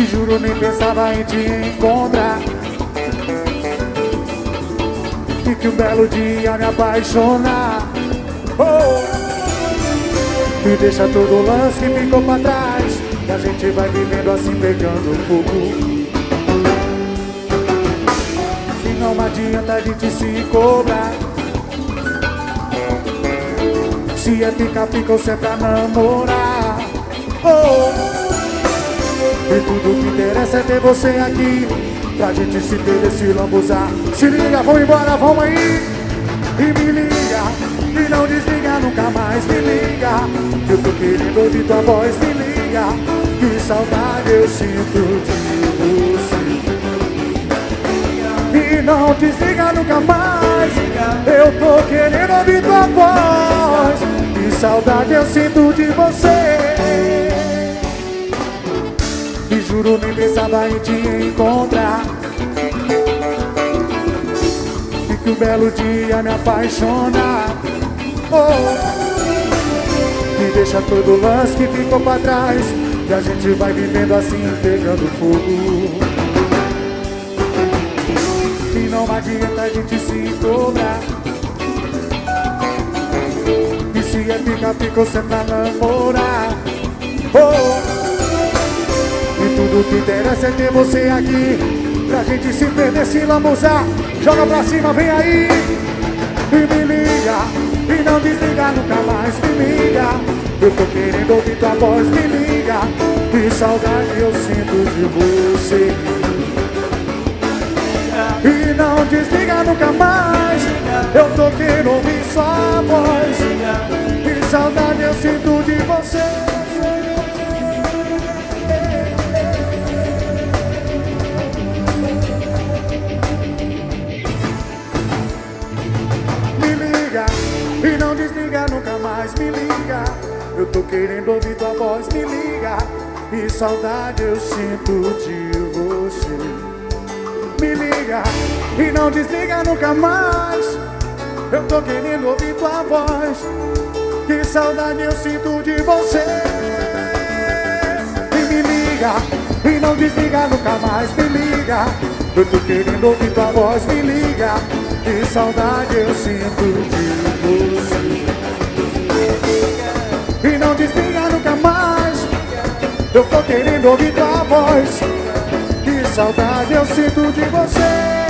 Te juro, nem pensava em te encontrar, e que um belo dia me apaixonar. Me deixa todo o lance que ficou pra trás, e a gente vai vivendo assim, pegando fogo. E não adianta a gente se cobrar, se é ficar, fica ou se é pra namorar. E tudo que interessa é ter você aqui, pra gente se perder, se lambuzar. Se liga, vamos embora, vamos aí. E me liga, e não desliga nunca mais. Me liga, eu tô querendo ouvir tua voz. Me liga, que saudade eu sinto de você. E não desliga nunca mais, eu tô querendo ouvir tua voz. Que saudade eu sinto de você. E juro, nem pensava em te encontrar, e que um belo dia me apaixonar. Me deixa todo o lance que ficou pra trás, e a gente vai vivendo assim, pegando fogo. E não adianta a gente se cobrar, e se é ficar, fica ou se é pra namorar. E tudo que interessa é ter você aqui, pra gente se perder, se lambuzar. Joga pra cima, vem aí. E me liga, e não desliga nunca mais. Me liga, eu tô querendo ouvir tua voz. Me liga, que saudade eu sinto de você. E não desliga nunca mais, eu tô querendo ouvir sua voz. Que saudade eu sinto de você. E não desliga nunca mais, me liga, eu tô querendo ouvir tua voz. Me liga, e saudade eu sinto de você. Me liga, e não desliga nunca mais, eu tô querendo ouvir tua voz. Que saudade eu sinto de você. E me liga, e não desliga nunca mais. Me liga, eu tô querendo ouvir tua voz. Me liga, que saudade eu sinto de você. E não desliga nunca mais, eu tô querendo ouvir tua voz. Que saudade eu sinto de você.